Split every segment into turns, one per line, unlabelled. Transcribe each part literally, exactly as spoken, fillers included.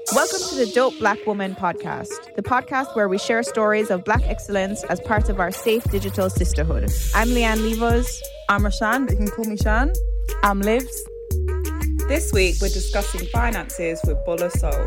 Welcome to the Dope Black Woman podcast, the podcast where we share stories of Black excellence as part of our safe digital sisterhood. I'm Leanne Levos.
I'm Rashan, but you can call me Shan.
I'm Livs.
This week, we're discussing finances with Bola Soul.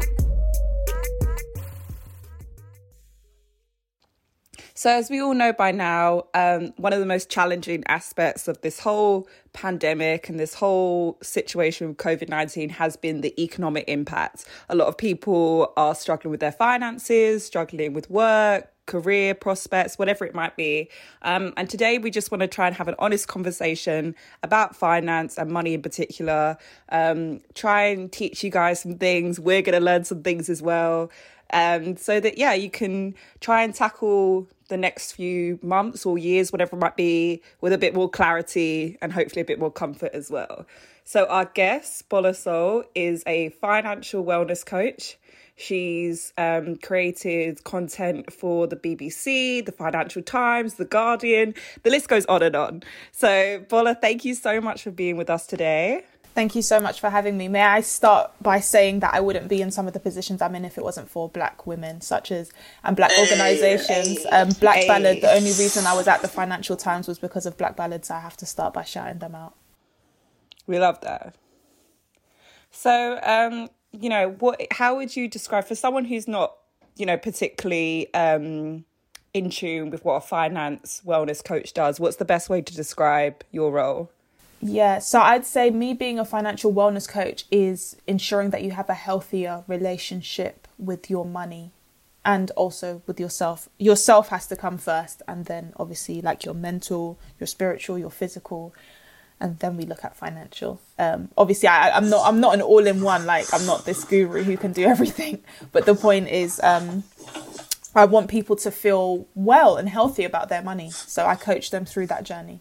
So as we all know by now, um, one of the most challenging aspects of this whole pandemic and this whole situation with covid nineteen has been the economic impact. A lot of people are struggling with their finances, struggling with work, career prospects, whatever it might be. Um, and today we just want to try and have an honest conversation about finance and money in particular. Um, try and teach you guys some things. We're going to learn some things as well. Um, so that, yeah, you can try and tackle the next few months or years, whatever it might be, with a bit more clarity and hopefully a bit more comfort as well. So our guest, Bola Soul, is a financial wellness coach. She's um, created content for the B B C, the Financial Times, the Guardian. The list goes on and on. So Bola, thank you so much for being with us today.
Thank you so much for having me. May I start by saying that I wouldn't be in some of the positions I'm in if it wasn't for Black women, such as and Black organisations. Um, Black hey. Ballad, the only reason I was at the Financial Times was because of Black Ballad, so I have to start by shouting them out.
We love that. So, um, you know, what? How would you describe, for someone who's not, you know, particularly um, in tune with what a finance wellness coach does, what's the best way to describe your role?
Yeah, so I'd say me being a financial wellness coach is ensuring that you have a healthier relationship with your money and also with yourself. Yourself has to come first, and then obviously like your mental, your spiritual, your physical, and then we look at financial. Um, obviously, I, I'm not I'm not an all-in-one, like I'm not this guru who can do everything. But the point is, um, I want people to feel well and healthy about their money. So I coach them through that journey.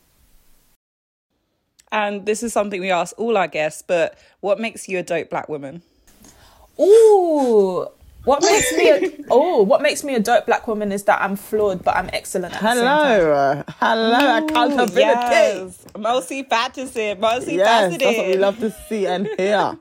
And this is something we ask all our guests, but what makes you a dope Black woman?
Ooh, what makes me a oh, what makes me a dope Black woman is that I'm flawed, but I'm excellent at
Hello,
the same time.
hello, accountability.
Yes, multifaceted, multifaceted.
Yes, that's what we love to see and hear.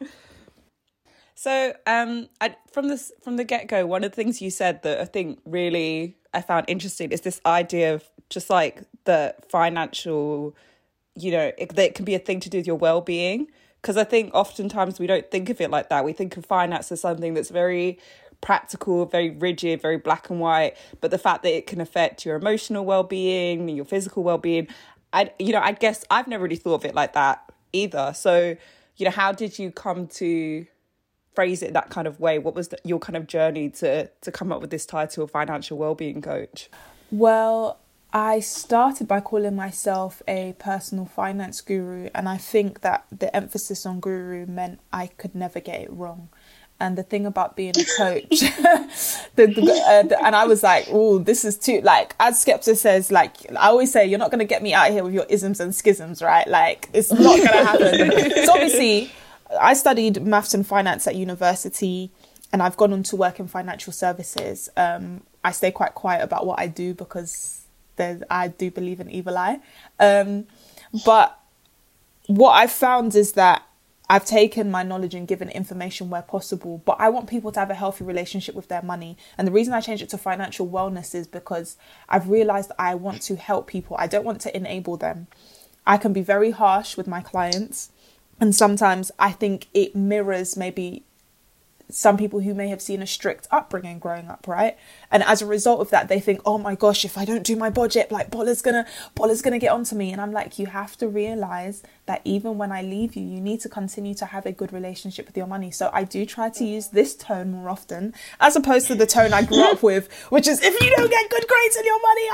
So, um, I, from this from the get go, one of the things you said that I think really I found interesting is this idea of just like the financial. You know, it, that it can be a thing to do with your well-being, because I think oftentimes we don't think of it like that. We think of finance as something that's very practical, very rigid, very black and white. But the fact that it can affect your emotional well-being and your physical well-being, I, you know, I guess I've never really thought of it like that either. So, you know, how did you come to phrase it in that kind of way? What was the, your kind of journey to to come up with this title, financial well-being coach?
Well, I started by calling myself a personal finance guru, and I think that the emphasis on guru meant I could never get it wrong. And the thing about being a coach, the, the, uh, the, and I was like, oh, this is too, like, as Skepta says, like, I always say, you're not going to get me out of here with your isms and schisms, right? Like, it's not going to happen. So obviously, I studied maths and finance at university, and I've gone on to work in financial services. Um, I stay quite quiet about what I do because There's, I do believe in evil eye. Um, but what I've found is that I've taken my knowledge and given information where possible, but I want people to have a healthy relationship with their money. And the reason I changed it to financial wellness is because I've realized I want to help people. I don't want to enable them. I can be very harsh with my clients. And sometimes I think it mirrors maybe some people who may have seen a strict upbringing growing up, right? And as a result of that, they think, oh my gosh, if I don't do my budget, like Bola's gonna, Bola's gonna get onto me. And I'm like, you have to realize that even when I leave you, you need to continue to have a good relationship with your money. So I do try to use this tone more often, as opposed to the tone I grew up with, which is, if you don't get good grades in your money,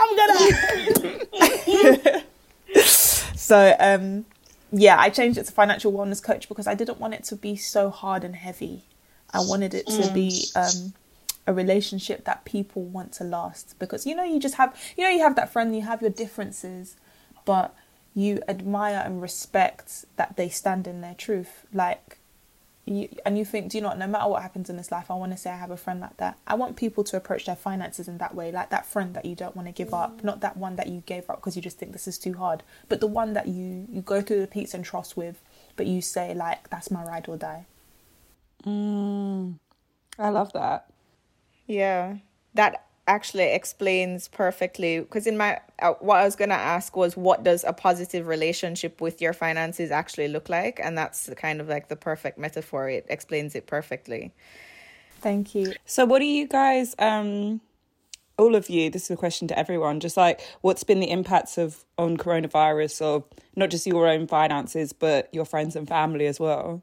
I'm gonna. so, um, yeah, I changed it to financial wellness coach because I didn't want it to be so hard and heavy. I wanted it to be um, a relationship that people want to last, because, you know, you just have, you know, you have that friend, you have your differences, but you admire and respect that they stand in their truth. Like, you, and you think, do you know what, no matter what happens in this life, I want to say I have a friend like that. I want people to approach their finances in that way, like that friend that you don't want to give up, not that one that you gave up because you just think this is too hard, but the one that you, you go through the peaks and troughs with, but you say, like, that's my ride or die.
Mm. I love that.
Yeah, that actually explains perfectly. Because in my, uh, what I was going to ask was, what does a positive relationship with your finances actually look like? And that's kind of like the perfect metaphor. It explains it perfectly.
Thank you.
So what do you guys, um, all of you, this is a question to everyone, just like, what's been the impacts of on coronavirus, or not just your own finances, but your friends and family as well?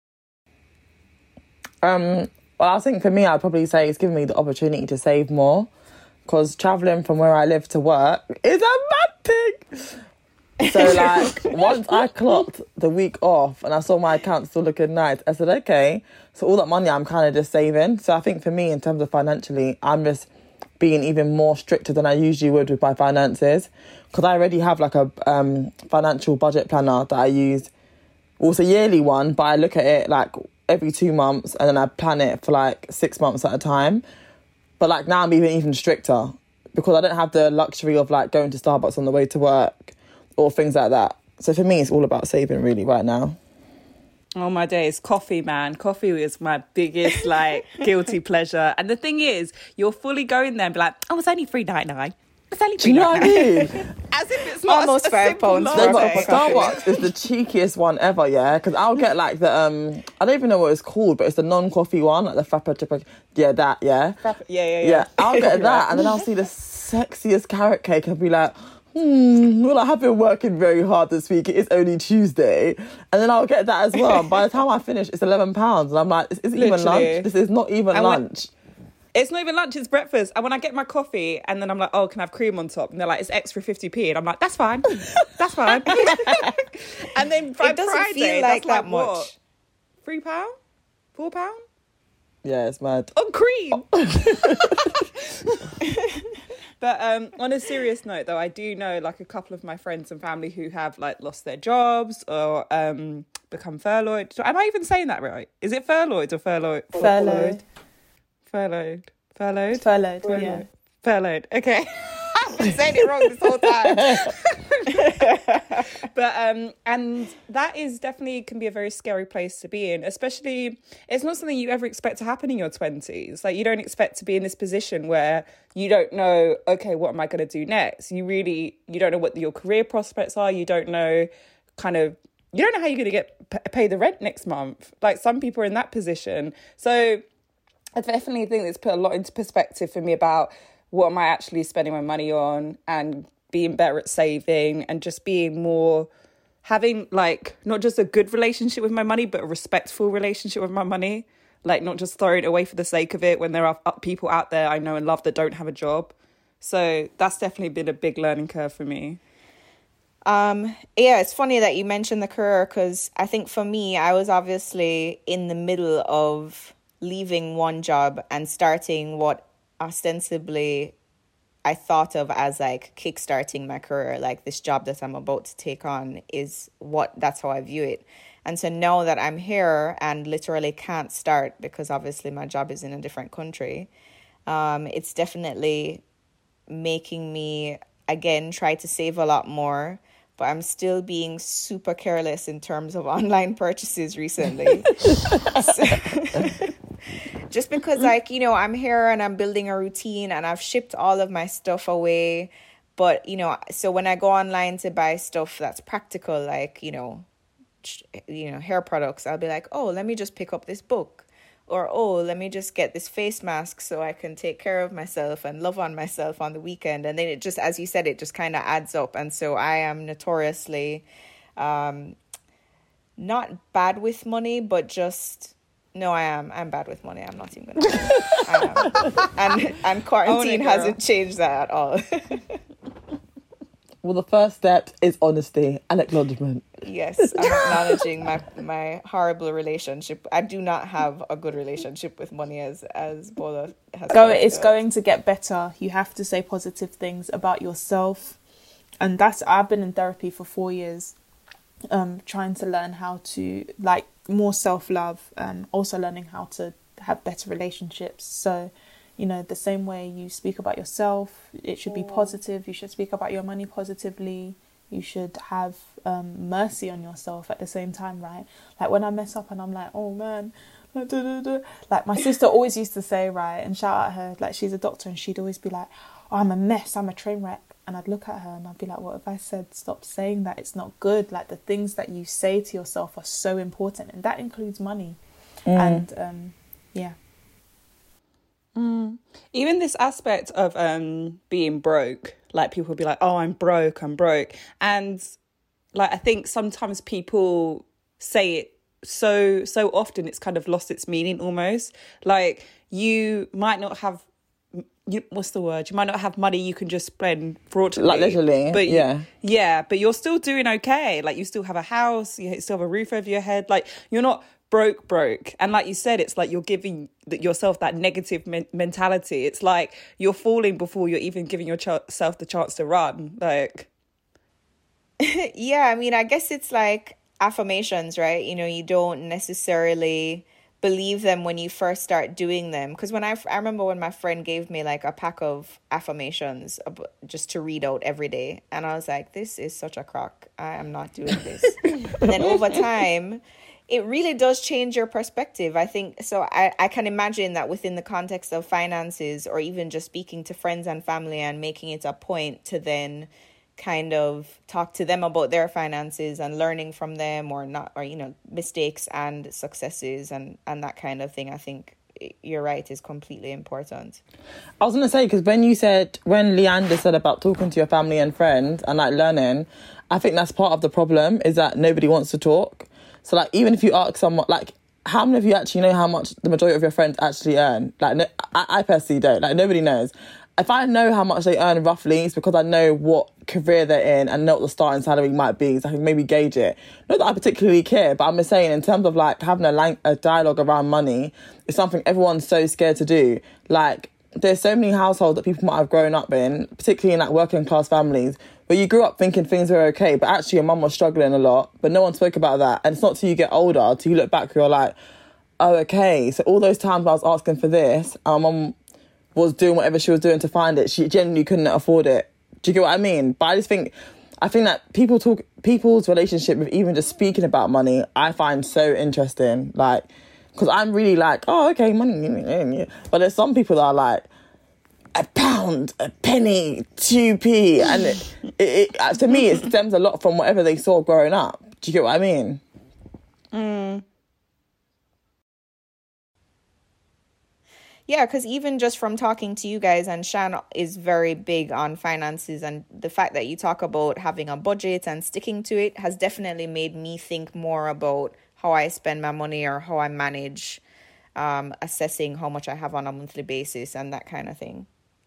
Um, well, I think for me, I'd probably say it's given me the opportunity to save more, because travelling from where I live to work is a mad thing. So, like, once I clocked the week off and I saw my account still looking nice, I said, okay, so all that money I'm kind of just saving. So I think for me, in terms of financially, I'm just being even more stricter than I usually would with my finances, because I already have like a um, financial budget planner that I use. Well, it's a yearly one, but I look at it like every two months and then I plan it for like six months at a time. But like now I'm even even stricter, because I don't have the luxury of like going to Starbucks on the way to work or things like that. So for me, it's all about saving really right now.
Oh my days, coffee, man. Coffee is my biggest, like, guilty pleasure. And the thing is, you'll fully go in there and be like, oh, it's only three ninety-nine. It's only
Do
three
you know what I
ninety-nine.
mean?
As if it's not
Almost
a, a
five
simple
pounds
latte.
for
No,
a
but
cup of coffee.
Starbucks is the cheekiest one ever, yeah? Because I'll get like the, um, I don't even know what it's called, but it's the non-coffee one, like the Frappuccino. Yeah, that, yeah.
Yeah, yeah, yeah.
Yeah, I'll get that, and then I'll see the sexiest carrot cake and be like, hmm, well, I have been working very hard this week. It is only Tuesday. And then I'll get that as well. And by the time I finish, it's eleven pounds. And I'm like, this isn't even
Literally.
lunch. This is not even
And when-
lunch.
It's not even lunch, it's breakfast. And when I get my coffee and then I'm like, oh, can I have cream on top? And they're like, it's extra fifty p. And I'm like, that's fine. That's fine. And then by
It doesn't
Friday,
feel like
that's like
that
what?
much.
Three pound? Four pound?
Yeah, it's mad.
On cream. But um, on a serious note, though, I do know like a couple of my friends and family who have like lost their jobs or um, become furloughed. Am I even saying that right? Is it furloughed or furloughed?
Furloughed.
Furloughed. Furloughed.
Furloughed,
Furloughed.
yeah.
Furloughed. Okay. I've been saying it wrong this whole time. But um, and that is definitely can be a very scary place to be in, especially it's not something you ever expect to happen in your twenties. Like you don't expect to be in this position where you don't know, okay, what am I going to do next? You really, you don't know what your career prospects are. You don't know kind of, you don't know how you're going to get p- pay the rent next month. Like some people are in that position. So I definitely think it's put a lot into perspective for me about what am I actually spending my money on, and being better at saving, and just being more, having like not just a good relationship with my money, but a respectful relationship with my money. Like not just throwing it away for the sake of it when there are people out there I know and love that don't have a job. So that's definitely been a big learning curve for me.
Um, yeah, it's funny that you mentioned the career, because I think for me, I was obviously in the middle of leaving one job and starting what ostensibly I thought of as like kickstarting my career. Like this job that I'm about to take on is what, that's how I view it. And so now that I'm here and literally can't start because obviously my job is in a different country, um, it's definitely making me, again, try to save a lot more. But I'm still being super careless in terms of online purchases recently. So, just because, like, you know, I'm here and I'm building a routine and I've shipped all of my stuff away. But, you know, so when I go online to buy stuff that's practical, like, you know, you know, hair products, I'll be like, oh, let me just pick up this book. Or, oh, let me just get this face mask so I can take care of myself and love on myself on the weekend. And then it just, as you said, it just kind of adds up. And so I am notoriously um, not bad with money, but just, no, I am. I'm bad with money. I'm not even going to I am. And, and quarantine
Own it, girl.
hasn't changed that at all.
Well, the first step is honesty and acknowledgement.
Yes, I'm acknowledging my my horrible relationship. I do not have a good relationship with money, as as Bola has
Go,
pointed
it's
out.
going to get better. You have to say positive things about yourself. And that's, I've been in therapy for four years, um, trying to learn how to, like, more self-love, and also learning how to have better relationships. So, you know, the same way you speak about yourself, it should be positive. You should speak about your money positively. You should have um, mercy on yourself at the same time, right? Like when I mess up and I'm like, oh man, da, da, da. Like my sister always used to say, right, and shout at her, like she's a doctor, and she'd always be like, oh, I'm a mess, I'm a train wreck. And I'd look at her and I'd be like, what if I said, stop saying that, it's not good. Like the things that you say to yourself are so important, and that includes money. Mm. And um, yeah.
Mm. Even this aspect of um, being broke, like people will be like, oh, I'm broke, I'm broke. And like, I think sometimes people say it so, so often it's kind of lost its meaning almost. Like you might not have, you, what's the word? You might not have money you can just spend fraudulently.
Like literally,
but
yeah.
You, yeah, but you're still doing okay. Like you still have a house, you still have a roof over your head. Like you're not broke broke, and like you said, it's like you're giving yourself that negative men- mentality. It's like you're falling before you're even giving yourself the chance to run. Like
yeah, I mean, I guess it's like affirmations, right? You know, you don't necessarily believe them when you first start doing them, because when I, I remember when my friend gave me like a pack of affirmations just to read out every day, and I was like, this is such a crock, I am not doing this. And then over time it really does change your perspective, I think. So I, I can imagine that within the context of finances, or even just speaking to friends and family and making it a point to then kind of talk to them about their finances and learning from them, or not, or, you know, mistakes and successes and, and that kind of thing, I think you're right, is completely important.
I was going to say, because when you said, when Leander said about talking to your family and friends and like learning, I think that's part of the problem, is that nobody wants to talk. So, like, even if you ask someone, like, how many of you actually know how much the majority of your friends actually earn? Like, no, I, I personally don't. Like, nobody knows. If I know how much they earn roughly, it's because I know what career they're in and know what the starting salary might be, so I can maybe gauge it. Not that I particularly care, but I'm just saying, in terms of, like, having a, lang- a dialogue around money, it's something everyone's so scared to do. Like, there's so many households that people might have grown up in, particularly in, like, working class families, where you grew up thinking things were okay, but actually your mum was struggling a lot, but no one spoke about that. And it's not till you get older, till you look back, you're like, oh, okay. So all those times I was asking for this, our mum was doing whatever she was doing to find it. She genuinely couldn't afford it. Do you get what I mean? But I just think, I think that people talk, people's relationship with even just speaking about money, I find so interesting. Like, because I'm really like, oh, okay, money. But there's some people that are like, a pound, a penny, two p, and it, it, it, to me, it stems a lot from whatever they saw growing up. Do you get what I mean?
Mm.
Yeah, because even just from talking to you guys, and Shan is very big on finances, and the fact that you talk about having a budget and sticking to it has definitely made me think more about how I spend my money, or how I manage um, assessing how much I have on a monthly basis and that kind of thing.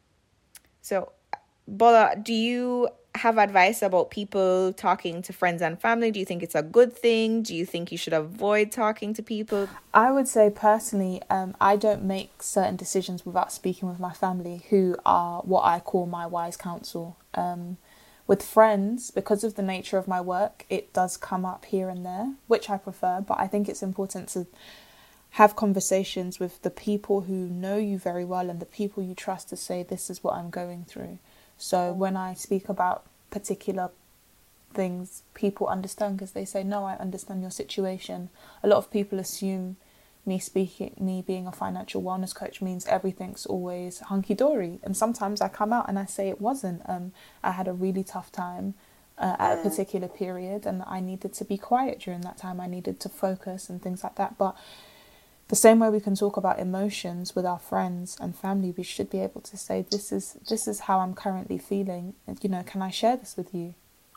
So, Bola, do you have advice about people talking to friends and family? Do you think it's a good thing? Do you think you should avoid talking to people?
I would say personally, um, I don't make certain decisions without speaking with my family, who are what I call my wise counsel. Um, with friends, because of the nature of my work, it does come up here and there, which I prefer, but I think it's important to have conversations with the people who know you very well and the people you trust to say, this is what I'm going through. So when I speak about particular things, people understand, because they say, no, I understand your situation. A lot of people assume me speaking, me being a financial wellness coach means everything's always hunky-dory. And sometimes I come out and I say it wasn't. Um, I had a really tough time uh, at a particular period, and I needed to be quiet during that time. I needed to focus and things like that. But the same way we can talk about emotions with our friends and family, we should be able to say, this is this is how I'm currently feeling. And, you know, can I share this with you?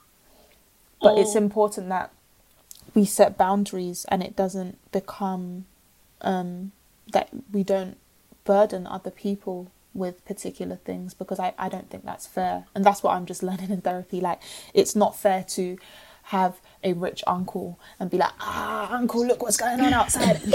But it's important that we set boundaries, and it doesn't become um, that we don't burden other people with particular things, because I, I don't think that's fair. And that's what I'm just learning in therapy. Like, it's not fair to have a rich uncle and be like, ah, uncle, look what's going on outside. and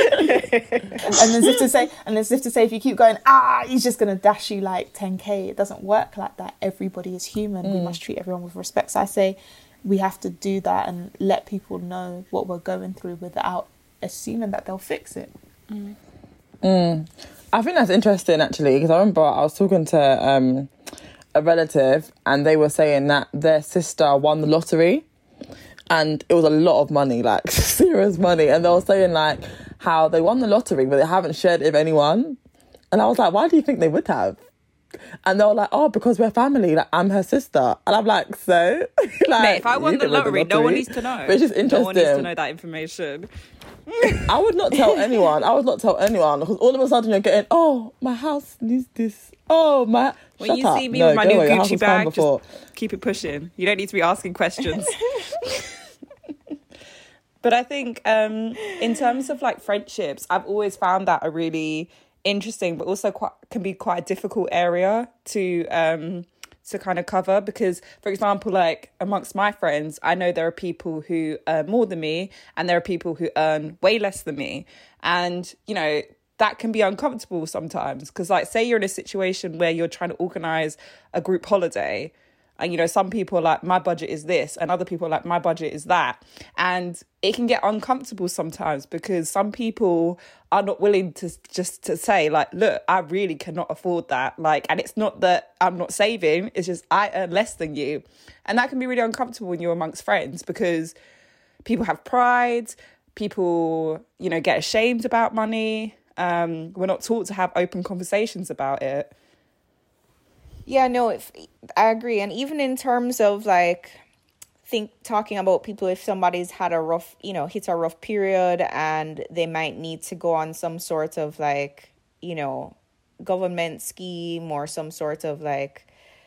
as if to say, and as if to say, if you keep going, ah, he's just going to dash you like ten K. It doesn't work like that. Everybody is human. Mm. We must treat everyone with respect. So I say we have to do that and let people know what we're going through without assuming that they'll fix it.
Mm. Mm. I think that's interesting, actually, because I remember I was talking to um, a relative, and they were saying that their sister won the lottery, and it was a lot of money, like serious money. And they were saying like how they won the lottery, but they haven't shared it with anyone. And I was like, why do you think they would have? And they were like, oh, because we're family. Like, I'm her sister. And I'm like, so? like,
Mate, if I won the lottery, the lottery, no one needs to know.
But it's just interesting.
No one needs to know that information.
I would not tell anyone. I would not tell anyone. Because all of a sudden you're getting, oh, my house needs this. Oh, my...
When
Shut
you
up.
see me
no,
with my new
away.
Gucci bag, just keep it pushing. You don't need to be asking questions. But I think um, in terms of like friendships, I've always found that a really interesting, but also quite can be quite a difficult area to um, to kind of cover. Because, for example, like amongst my friends, I know there are people who earn more than me, and there are people who earn way less than me, and you know that can be uncomfortable sometimes. Because, like, say you're in a situation where you're trying to organize a group holiday. And, you know, some people are like, my budget is this, and other people are like, my budget is that. And it can get uncomfortable sometimes because some people are not willing to just to say, like, look, I really cannot afford that. Like, and it's not that I'm not saving, it's just I earn less than you. And that can be really uncomfortable when you're amongst friends because people have pride, people, you know, get ashamed about money. Um, we're not taught to have open conversations about it.
Yeah, no, if, I agree. And even in terms of like, think talking about people, if somebody's had a rough, you know, hit a rough period and they might need to go on some sort of like, you know, government scheme or some sort of like,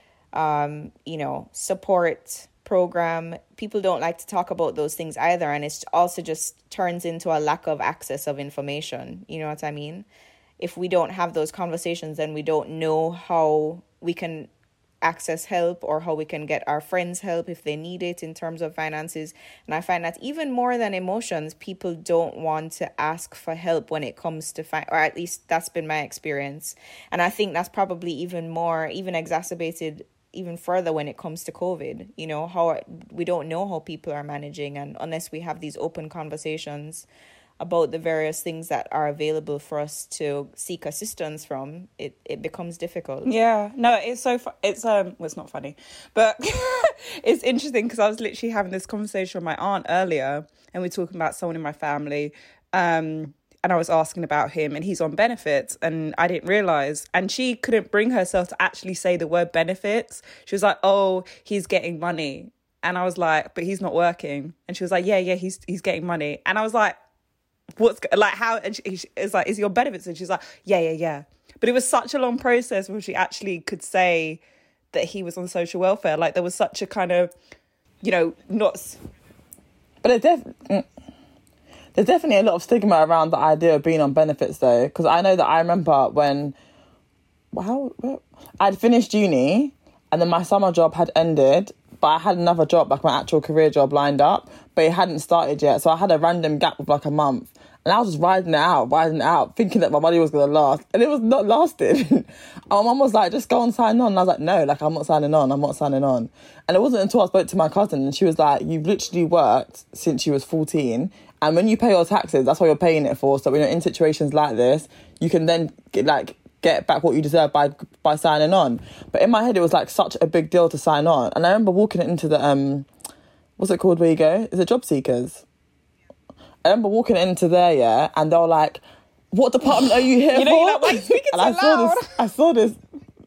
um, you know, support program. People don't like to talk about those things either. And it's also just turns into a lack of access of information. You know what I mean? If we don't have those conversations, then we don't know how we can access help or how we can get our friends help if they need it in terms of finances. And I find that even more than emotions, people don't want to ask for help when it comes to fi- or at least that's been my experience. And I think that's probably even more, even exacerbated even further when it comes to COVID. You know, how we don't know how people are managing, and unless we have these open conversations about the various things that are available for us to seek assistance from, it, it becomes difficult.
Yeah, no, it's so, fu- it's, um, well, it's not funny, but it's interesting because I was literally having this conversation with my aunt earlier and we were talking about someone in my family, um, and I was asking about him and he's on benefits and I didn't realise, and she couldn't bring herself to actually say the word benefits. She was like, oh, he's getting money. And I was like, but he's not working. And she was like, yeah, yeah, he's he's getting money. And I was like, what's like how? And she, she is like, is he on benefits? And she's like, yeah, yeah, yeah. But it was such a long process where she actually could say that he was on social welfare. Like there was such a kind of, you know, not.
But it def- there's definitely a lot of stigma around the idea of being on benefits, though, because I know that I remember when, well, how, I'd finished uni and then my summer job had ended. But I had another job, like my actual career job lined up, but it hadn't started yet. So I had a random gap of like a month. And I was just riding it out, riding it out, thinking that my money was going to last. And it was not lasting. And my mum was like, just go and sign on. And I was like, no, like I'm not signing on. I'm not signing on. And it wasn't until I spoke to my cousin and she was like, you've literally worked since you was fourteen. And when you pay your taxes, that's what you're paying it for. So when you're in situations like this, you can then get like... get back what you deserve by by signing on. But in my head, it was like such a big deal to sign on. And I remember walking into the, um, what's it called where you go? Is it Job Seekers? I remember walking into there, yeah, and they were like, what department are you here
you know,
for?
You're like, why are you speaking
and
so
I saw
loud?
this, I saw this,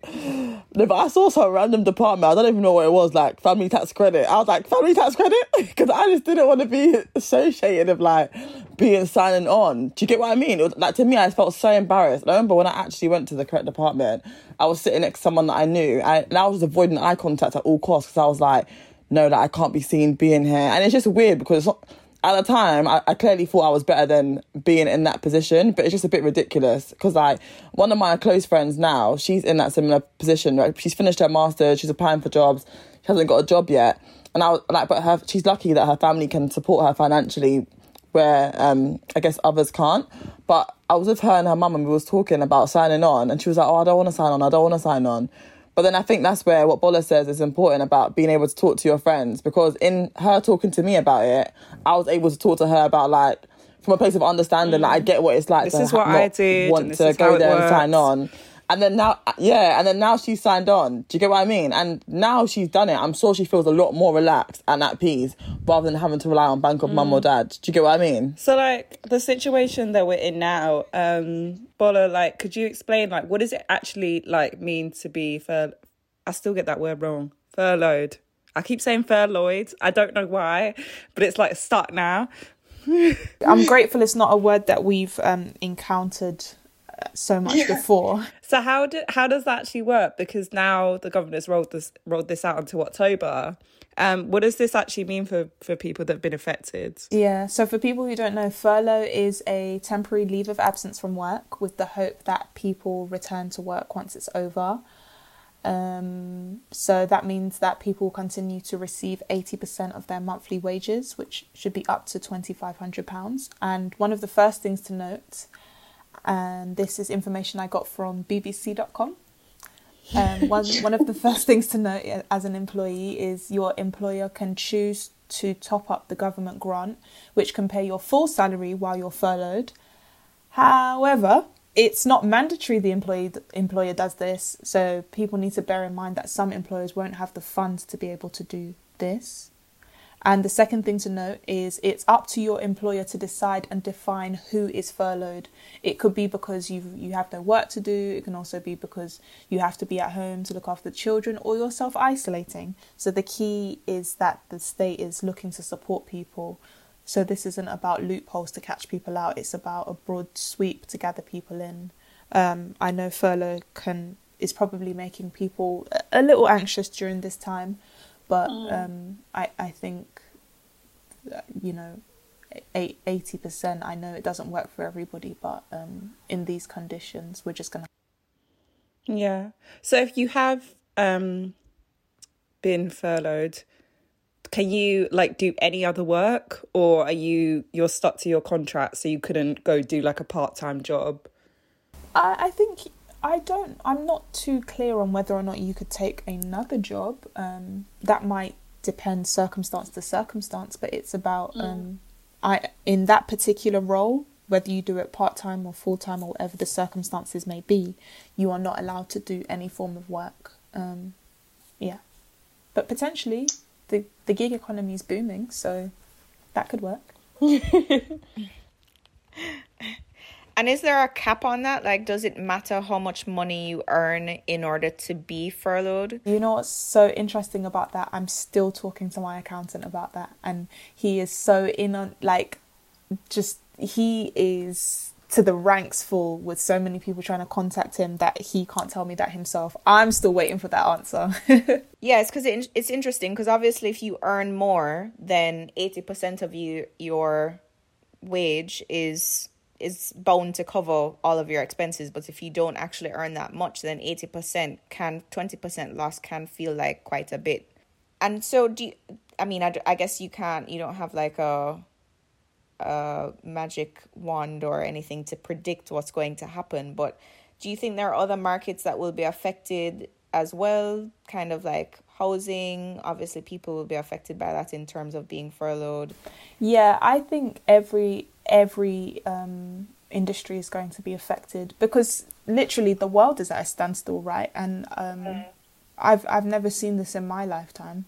no, but I saw some random department, I don't even know what it was, like family tax credit. I was like, family tax credit? Because I just didn't want to be associated with like being signing on. Do you get what I mean? It was, like to me, I felt so embarrassed. And I remember when I actually went to the correct department, I was sitting next to someone that I knew, I, and I was just avoiding eye contact at all costs because I was like, no, like I can't be seen being here. And it's just weird because it's not, at the time, I, I clearly thought I was better than being in that position, but it's just a bit ridiculous because, like, one of my close friends now, she's in that similar position. Right? She's finished her master's, she's applying for jobs, she hasn't got a job yet, and I was like, but her, she's lucky that her family can support her financially, where um, I guess others can't. But I was with her and her mum, and we was talking about signing on, and she was like, "Oh, I don't want to sign on. I don't want to sign on." But then I think that's where what Bola says is important about being able to talk to your friends, because in her talking to me about it, I was able to talk to her about, like, from a place of understanding, mm. like, I get what it's like
this
to
is what
ha- not
I did,
want to go there and sign on. And then now, yeah, and then now she's signed on. Do you get what I mean? And now she's done it. I'm sure she feels a lot more relaxed and at peace rather than having to rely on bank of mm. mum or dad. Do you get what I mean?
So, like, the situation that we're in now, um, Bola, like, could you explain, like, what does it actually, like, mean to be fur... I still get that word wrong. Furloughed. I keep saying furloughed. I don't know why, but it's, like, stuck now.
I'm grateful it's not a word that we've um, encountered so much yeah. before.
So how do how does that actually work? Because now the governor's rolled this rolled this out until October. Um, what does this actually mean for, for people that have been affected?
Yeah, so for people who don't know, furlough is a temporary leave of absence from work with the hope that people return to work once it's over. Um, so that means that people continue to receive eighty percent of their monthly wages, which should be up to twenty-five hundred pounds. And one of the first things to note, and this is information I got from B B C dot com. Um, one, one of the first things to note as an employee is your employer can choose to top up the government grant, which can pay your full salary while you're furloughed. However, it's not mandatory the employee, employer does this, so people need to bear in mind that some employers won't have the funds to be able to do this. And the second thing to note is it's up to your employer to decide and define who is furloughed. It could be because you you have no work to do. It can also be because you have to be at home to look after the children, or you're self-isolating. So the key is that the state is looking to support people. So this isn't about loopholes to catch people out. It's about a broad sweep to gather people in. Um, I know furlough can is probably making people a little anxious during this time. But um, I, I think, you know, eighty percent, I know it doesn't work for everybody, but um, in these conditions, we're just going to...
Yeah. So if you have um, been furloughed, can you, like, do any other work? Or are you, you're stuck to your contract, so you couldn't go do, like, a part-time job?
I, I think... I don't, I'm not too clear on whether or not you could take another job. Um, that might depend circumstance to circumstance, but it's about, mm. um, I in that particular role, whether you do it part-time or full-time or whatever the circumstances may be, you are not allowed to do any form of work. Um, yeah. But potentially, the, the gig economy is booming, so that could work.
And is there a cap on that? Like, does it matter how much money you earn in order to be furloughed?
You know what's so interesting about that? I'm still talking to my accountant about that. And he is so in on, like, just, he is to the ranks full with so many people trying to contact him that he can't tell me that himself. I'm still waiting for that answer.
Yeah, it's because it, it's interesting because obviously if you earn more, then eighty percent of you, your wage is... is bound to cover all of your expenses. But if you don't actually earn that much, then eighty percent can, twenty percent loss can feel like quite a bit. And so do you, I mean, I, I guess you can't, you don't have like a, a magic wand or anything to predict what's going to happen. But do you think there are other markets that will be affected as well? Kind of like housing, obviously people will be affected by that in terms of being furloughed.
Yeah, I think every every um, industry is going to be affected because literally the world is at a standstill, right? And um, mm. I've I've never seen this in my lifetime.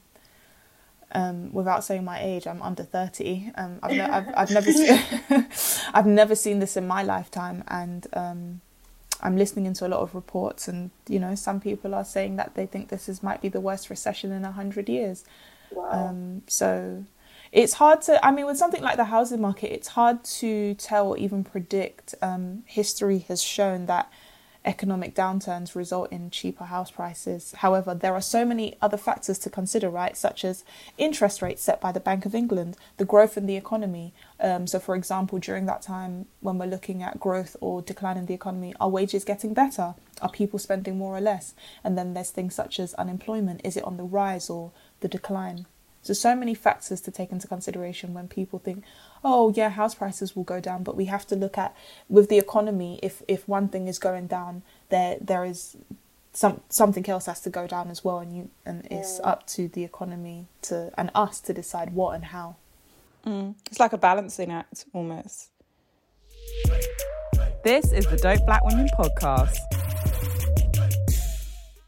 Um, without saying my age, I'm under thirty. Um, I've, ne- I've I've never seen I've never seen this in my lifetime, and um, I'm listening into a lot of reports, and you know, some people are saying that they think this is might be the worst recession in a hundred years. Wow. Um, so. It's hard to, I mean, with something like the housing market, it's hard to tell or even predict. Um, history has shown that economic downturns result in cheaper house prices. However, there are so many other factors to consider, right? Such as interest rates set by the Bank of England, the growth in the economy. Um, so, for example, during that time, when we're looking at growth or decline in the economy, are wages getting better? Are people spending more or less? And then there's things such as unemployment. Is it on the rise or the decline? So, so many factors to take into consideration when people think, oh, yeah, house prices will go down. But we have to look at, with the economy, if, if one thing is going down, there there is some something else has to go down as well. And you and it's up to the economy to and us to decide what and how.
Mm. It's like a balancing act, almost. This is the Dope Black Women podcast.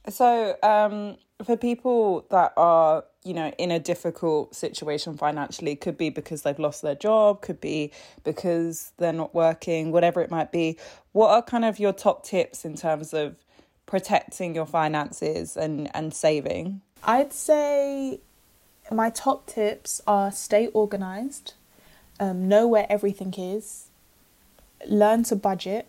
So, um, for people that are, you know, in a difficult situation financially, could be because they've lost their job, could be because they're not working, whatever it might be. What are kind of your top tips in terms of protecting your finances and, and saving?
I'd say my top tips are stay organised, um, know where everything is, learn to budget.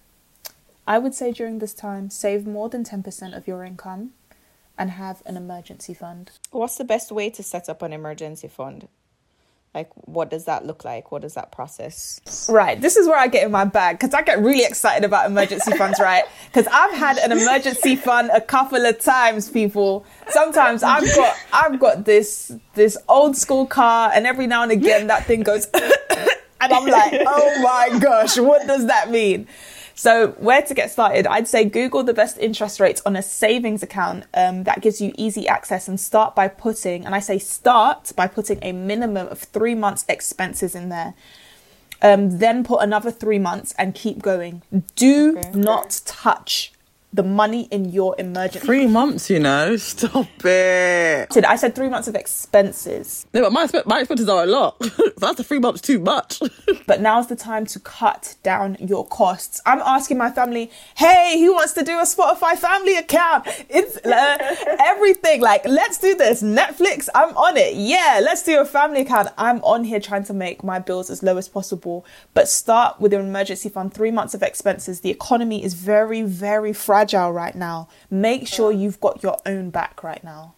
I would say during this time, save more than ten percent of your income and have an emergency fund.
What's the best way to set up an emergency fund? Like, what does that look like? What is that process?
Right, this is where I get in my bag because I get really excited about emergency funds, right? Because I've had an emergency fund a couple of times, people. Sometimes I've got I've got this this old school car, and every now and again that thing goes, and I'm like, oh my gosh, what does that mean? So where to get started? I'd say Google the best interest rates on a savings account um, that gives you easy access, and start by putting, and I say start by putting a minimum of three months expenses in there. Um, then put another three months and keep going. Do
Okay.
not touch the money in your emergency.
Three months, you know. Stop it.
I said three months of expenses.
No, but my, expe- my expenses are a lot. So that's the three months too much.
But now's the time to cut down your costs. I'm asking my family, hey, who wants to do a Spotify family account? It's uh, everything. Like, let's do this. Netflix, I'm on it. Yeah, let's do a family account. I'm on here trying to make my bills as low as possible. But start with an emergency fund, three months of expenses. The economy is very, very fragile right now. Make sure you've got your own back right now.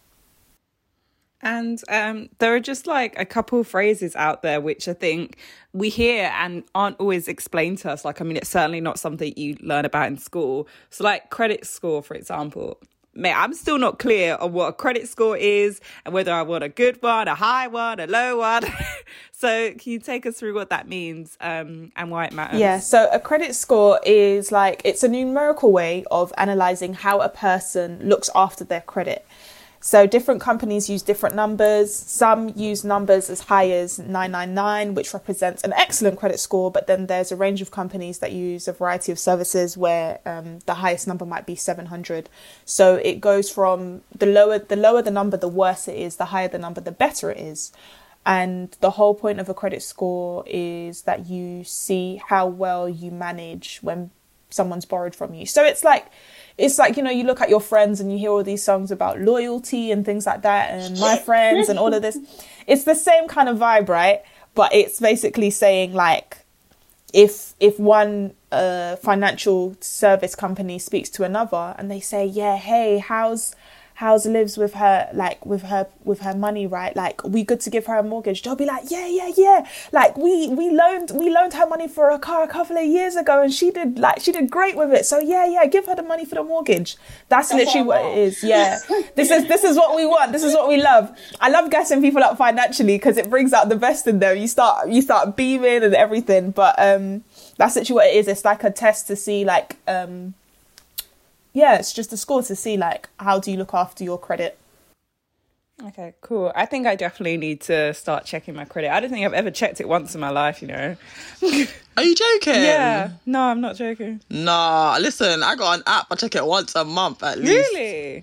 And um, there are just like a couple phrases out there which I think we hear and aren't always explained to us. Like, I mean, it's certainly not something you learn about in school. So like credit score, for example. Mate, I'm still not clear on what a credit score is and whether I want a good one, a high one, a low one. So can you take us through what that means um, and why it matters?
Yeah, so a credit score is like, it's a numerical way of analysing how a person looks after their credit. So different companies use different numbers. Some use numbers as high as nine nine nine, which represents an excellent credit score. But then there's a range of companies that use a variety of services where um, the highest number might be seven hundred. So it goes from the lower, the lower the number, the worse it is. The higher the number, the better it is. And the whole point of a credit score is that you see how well you manage when someone's borrowed from you. So it's like, it's like, you know, you look at your friends and you hear all these songs about loyalty and things like that, and my friends and all of this. It's the same kind of vibe, right? But it's basically saying, like, if if one uh, financial service company speaks to another and they say, yeah, hey, how's how's Livs with her, like, with her with her money, right? Like, we good to give her a mortgage? They'll be like, yeah, yeah, yeah. Like, we we loaned we loaned her money for a car a couple of years ago, and she did like she did great with it. So yeah, yeah, give her the money for the mortgage. That's literally what it is. Yeah, this is this is what we want. This is what we love. I love gassing people up financially because it brings out the best in them. You start you start beaming and everything. But um, that's literally what it is. It's like a test to see, like, um. Yeah, it's just a score to see, like, how do you look after your credit?
Okay, cool. I think I definitely need to start checking my credit. I don't think I've ever checked it once in my life, you know.
Are you joking?
Yeah. No, I'm not joking.
Nah, listen, I got an app. I check it once a month at least.
Really?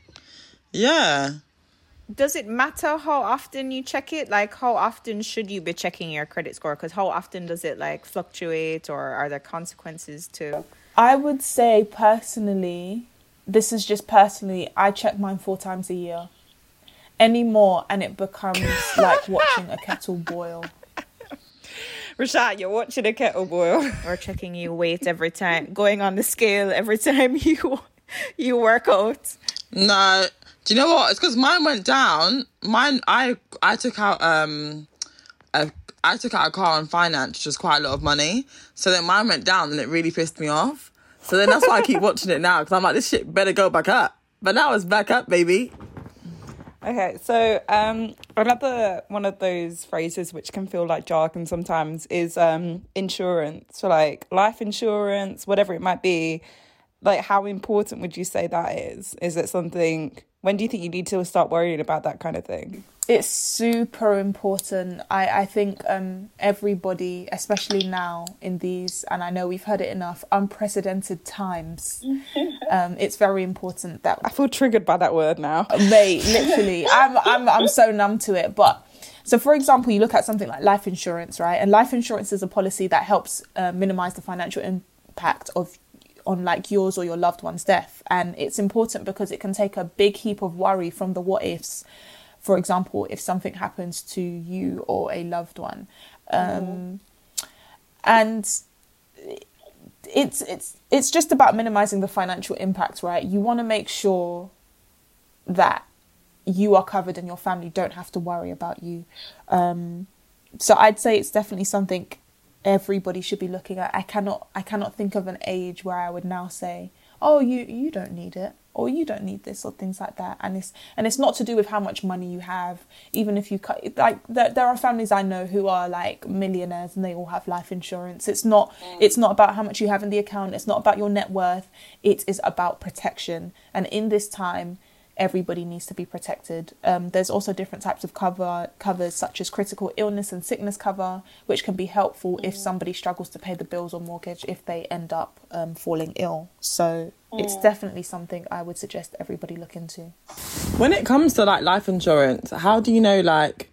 Yeah.
Does it matter how often you check it? Like, how often should you be checking your credit score? Because how often does it, like, fluctuate, or are there consequences to...
I would say personally, this is just personally, I check mine four times a year. Any more and it becomes like watching a kettle boil.
Rashad, you're watching a kettle boil.
Or checking your weight every time, going on the scale every time you you work out.
No, do you know what? It's because mine went down. Mine, I I took out um a I took out a car on finance, which was quite a lot of money. So then mine went down, and it really pissed me off. So then that's why I keep watching it now, because I'm like, this shit better go back up. But now it's back up, baby.
Okay, so um, another one of those phrases which can feel like jargon sometimes is um, insurance. So like life insurance, whatever it might be. Like, how important would you say that is? Is it something... When do you think you need to start worrying about that kind of thing?
It's super important. I, I think um, everybody, especially now in these, and I know we've heard it enough, unprecedented times, Um, it's very important that
I feel triggered by that word now.
Mate, literally, I'm I'm I'm so numb to it. But so, for example, you look at something like life insurance, right? And life insurance is a policy that helps uh, minimize the financial impact of on like yours or your loved one's death, and it's important because it can take a big heap of worry from the what ifs. For example, if something happens to you or a loved one, um, mm. and it's it's it's just about minimizing the financial impact, right? You want to make sure that you are covered and your family don't have to worry about you. Um, so I'd say it's definitely something everybody should be looking at. I cannot I cannot think of an age where I would now say, oh, you you don't need it, or you don't need this, or things like that. And it's and it's not to do with how much money you have. Even if you cut, like there, there are families I know who are like millionaires and they all have life insurance. It's not mm. it's not about how much you have in the account. It's not about your net worth. It is about protection. And in this time, everybody needs to be protected. Um, there's also different types of cover covers such as critical illness and sickness cover, which can be helpful mm. if somebody struggles to pay the bills or mortgage if they end up um, falling ill. So mm. it's definitely something I would suggest everybody look into.
When it comes to like life insurance, how do you know like,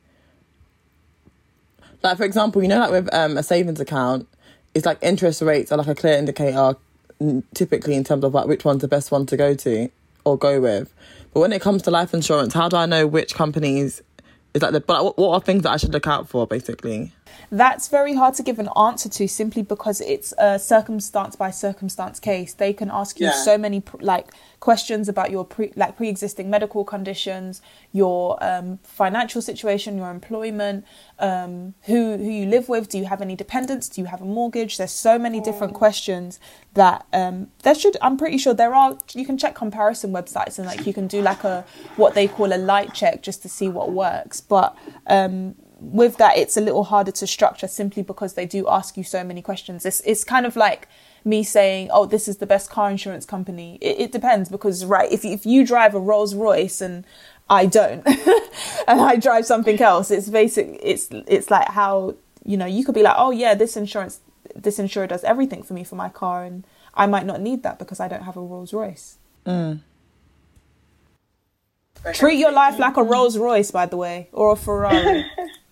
like for example, you know like with um, a savings account, it's like interest rates are like a clear indicator typically in terms of like which one's the best one to go to or go with. But when it comes to life insurance, how do I know which companies is like the, but what, what are things that I should look out for basically?
That's very hard to give an answer to simply because it's a circumstance by circumstance case. They can ask you yeah. so many like questions about your pre, like pre-existing medical conditions, your um, financial situation, your employment, um, who who you live with. Do you have any dependents? Do you have a mortgage? There's so many different questions that um, there should. I'm pretty sure there are. You can check comparison websites and like you can do like a what they call a light check just to see what works. But um, with that, it's a little harder to structure simply because they do ask you so many questions. It's it's kind of like me saying, oh, this is the best car insurance company. It, it depends because, right, if, if you drive a Rolls Royce and I don't, and I drive something else, it's basic. It's it's like how, you know, you could be like, oh, yeah, this insurance, this insurer does everything for me for my car. And I might not need that because I don't have a Rolls Royce.
Mm.
Treat your life like a Rolls Royce, by the way, or a Ferrari.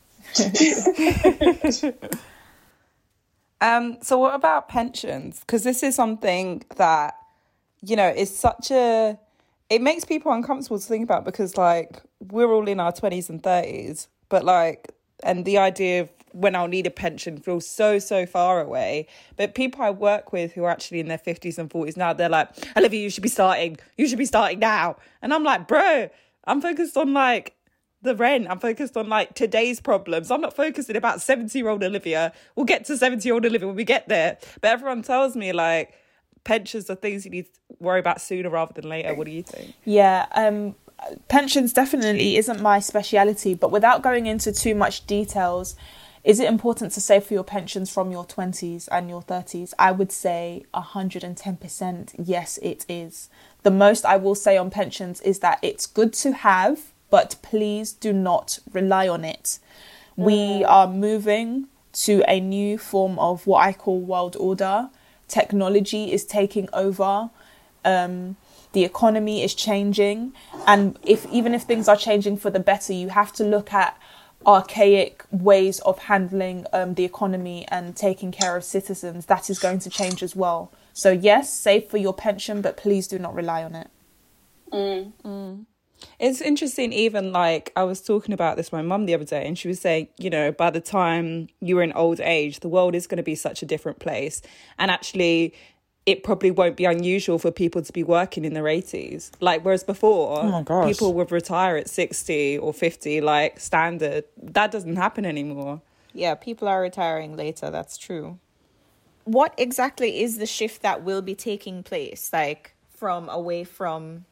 um so what about pensions? Because this is something that, you know, is such a it makes people uncomfortable to think about because like we're all in our twenties and thirties, but like and the idea of when I'll need a pension feels so so far away. But people I work with who are actually in their fifties and forties now, they're like, Olivia, you should be starting you should be starting now. And I'm like, bro, I'm focused on like the rent. I'm focused on like today's problems. I'm not focusing about seventy year old Olivia. We'll get to seventy year old Olivia when we get there. But everyone tells me like pensions are things you need to worry about sooner rather than later. What do you think?
Yeah, um, pensions definitely isn't my speciality, but without going into too much details, is it important to save for your pensions from your twenties and your thirties? I would say one hundred ten percent yes, it is. The most I will say on pensions is that it's good to have, but please do not rely on it. Mm. We are moving to a new form of what I call world order. Technology is taking over. Um, the economy is changing. And if even if things are changing for the better, you have to look at archaic ways of handling um, the economy and taking care of citizens. That is going to change as well. So yes, save for your pension, but please do not rely on it.
Mm. Mm. It's interesting, even like I was talking about this with my mum the other day, and she was saying, you know, by the time you're in old age, the world is going to be such a different place. And actually, it probably won't be unusual for people to be working in their eighties. Like, whereas before,
oh my gosh,
people would retire at sixty or fifty, like standard. That doesn't happen anymore.
Yeah, people are retiring later. That's true. What exactly is the shift that will be taking place? Like, from away from...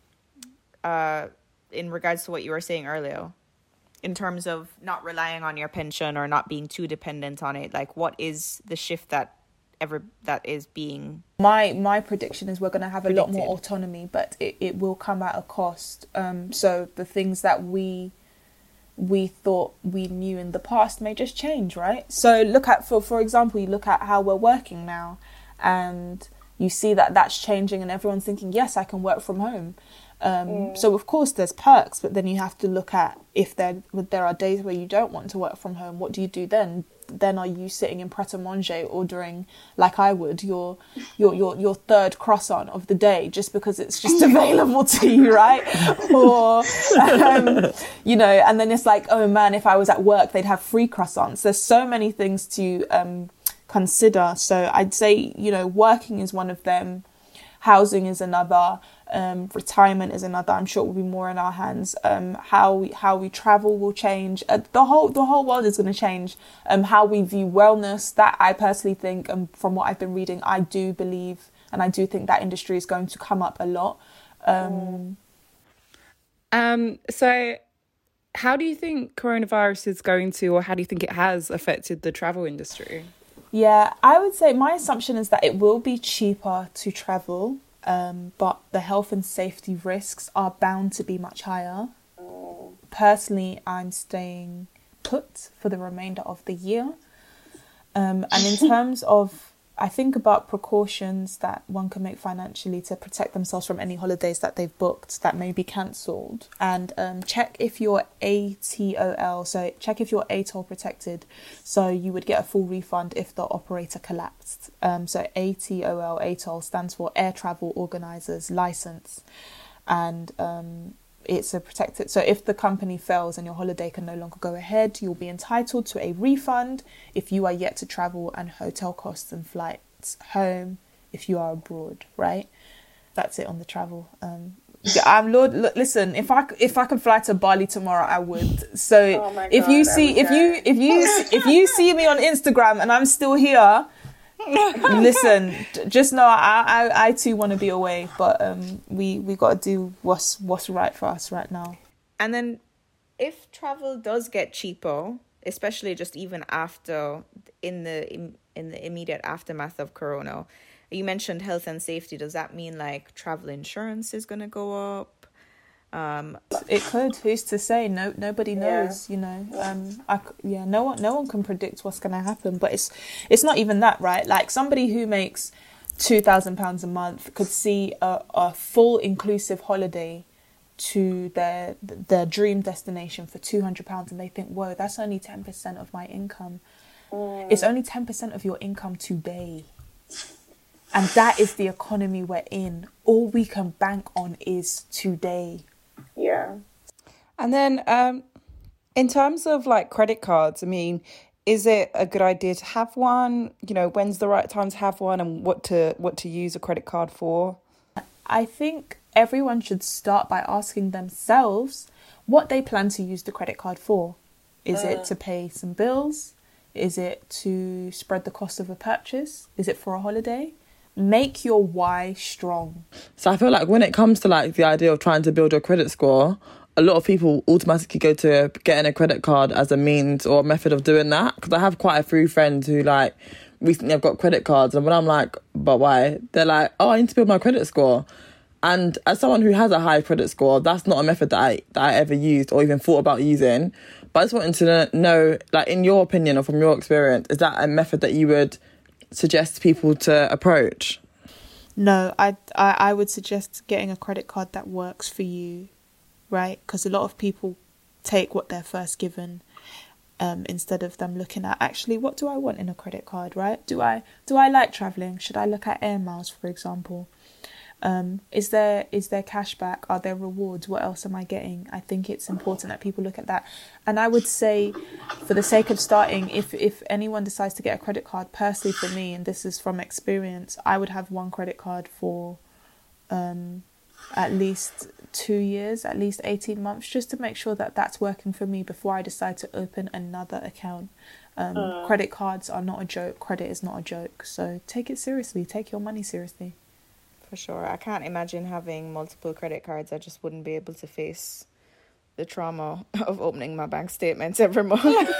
uh. in regards to what you were saying earlier, in terms of not relying on your pension or not being too dependent on it, like what is the shift that ever that is being
my my prediction is we're going to have predicted. a lot more autonomy, but it, it will come at a cost. Um so the things that we we thought we knew in the past may just change, right? So look at for for example, you look at how we're working now, and you see that that's changing and everyone's thinking, yes, I can work from home. Um,
Mm.
So of course there's perks, but then you have to look at if there there are days where you don't want to work from home. What do you do then? Then are you sitting in Pret a Manger ordering, like I would, your your your your third croissant of the day just because it's just available to you, right? Or um, you know, and then it's like, oh man, if I was at work, they'd have free croissants. There's so many things to um, consider. So I'd say, you know, working is one of them. Housing is another. Um, retirement is another. I'm sure it will be more in our hands. Um, how we how we travel will change. Uh, the whole the whole world is going to change. Um, how we view wellness. That I personally think, um, from what I've been reading, I do believe, and I do think that industry is going to come up a lot. Um,
um. So, how do you think coronavirus is going to, or how do you think it has affected the travel industry?
Yeah, I would say my assumption is that it will be cheaper to travel. Um, but the health and safety risks are bound to be much higher.
Mm.
Personally, I'm staying put for the remainder of the year. Um, and in terms of, I think about precautions that one can make financially to protect themselves from any holidays that they've booked that may be cancelled. And um, check if you're A T O L, so check if you're A T O L protected. So you would get a full refund if the operator collapsed. Um, so A T O L, A T O L stands for Air Travel Organisers License. And um, it's a protected, so if the company fails and your holiday can no longer go ahead, you'll be entitled to a refund if you are yet to travel, and hotel costs and flights home if you are abroad, right? That's it on the travel. Um, yeah, I'm Lord. Look, listen, if I if I could fly to Bali tomorrow, I would. So
Oh my
if
God,
you
I
see
would
if you
go.
if you if you see me on Instagram and I'm still here, listen, j- just know I I, I too want to be away, but um, we we got to do what's what's right for us right now.
And then if travel does get cheaper, especially just even after in the in, in the immediate aftermath of corona, you mentioned health and safety. Does that mean like travel insurance is going to go up? Um,
It could. Who's to say? No, nobody knows. You know. Um. I c yeah. No one. No one can predict what's going to happen. But it's. It's not even that, right? Like somebody who makes two thousand pounds a month could see a, a full inclusive holiday to their their dream destination for two hundred pounds, and they think, whoa, that's only ten percent of my income.
Mm.
It's only ten percent of your income today. And that is the economy we're in. All we can bank on is today.
Yeah.
And then, um, in terms of like credit cards, I mean, is it a good idea to have one? You know, when's the right time to have one, and what to what to use a credit card for?
I think everyone should start by asking themselves what they plan to use the credit card for. Is it to pay some bills? Is it to spread the cost of a purchase? Is it for a holiday? Make your why strong.
So I feel like when it comes to like the idea of trying to build your credit score, a lot of people automatically go to getting a credit card as a means or a method of doing that. Because I have quite a few friends who like recently have got credit cards, and when I'm like, but why? They're like, oh, I need to build my credit score. And as someone who has a high credit score, that's not a method that I that I ever used or even thought about using. But I just wanted to know, like, in your opinion or from your experience, is that a method that you would suggest people to approach?
No, I, I, I would suggest getting a credit card that works for you, right? Because a lot of people take what they're first given um, instead of them looking at, actually, what do I want in a credit card, right? Do I do I like travelling? Should I look at air miles, for example? Um, is there is there cashback? Are there rewards? What else am I getting? I think it's important that people look at that. And I would say, for the sake of starting, if if anyone decides to get a credit card, personally for me, and this is from experience, I would have one credit card for um, at least two years, at least eighteen months, just to make sure that that's working for me before I decide to open another account. Um, uh. Credit cards are not a joke. Credit is not a joke. So take it seriously. Take your money seriously.
For sure. I can't imagine having multiple credit cards. I just wouldn't be able to face the trauma of opening my bank statements every month.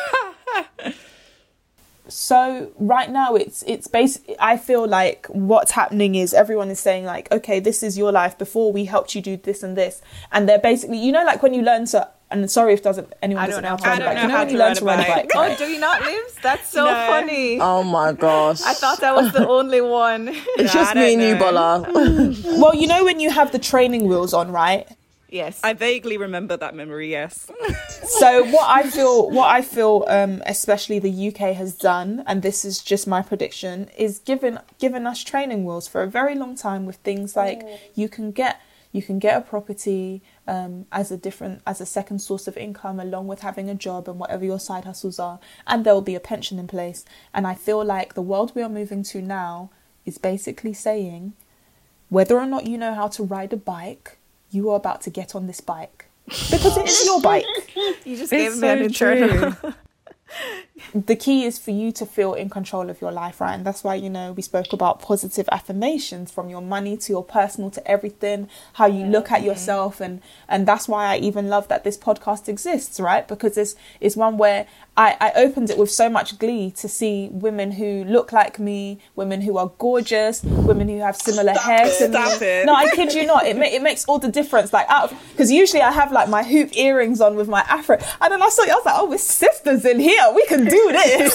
So right now it's it's basically, I feel like what's happening is everyone is saying like, okay, this is your life before we helped you do this and this. And they're basically, you know, like when you learn to And sorry if doesn't anyone
I
doesn't
don't
know
know.
how to
I
ride a
don't
bike.
know
You know
how
when
to
you learn
ride
to
a
ride a
bike.
bike,
Oh,
right?
do you not, Lives? That's so
No.
funny.
Oh my gosh.
I thought I was the only one.
It's
No,
just
I
me
don't
and you,
know.
Bola.
Well, you know when you have the training wheels on, right?
Yes.
I vaguely remember that memory, yes.
So what I feel, what I feel, um, especially the U K has done, and this is just my prediction, is given given us training wheels for a very long time with things like you can get you can get a property um, as a different as a second source of income along with having a job and whatever your side hustles are, and there will be a pension in place. And I feel like the world we are moving to now is basically saying whether or not you know how to ride a bike, you are about to get on this bike because it is your bike.
You just
It's
gave me
so
an internal.
true.
The key is for you to feel in control of your life, right? And that's why, you know, we spoke about positive affirmations from your money to your personal to everything, how you look at yourself. And, and that's why I even love that this podcast exists, right? Because it's, it's one where I, I opened it with so much glee to see women who look like me, women who are gorgeous, women who have similar hair to
Stop
me.
it.
No, I kid you not. It, ma- it makes all the difference. Like, out because usually I have like my hoop earrings on with my afro. And then I saw you, I was like, oh, we're sisters in here. We can do this.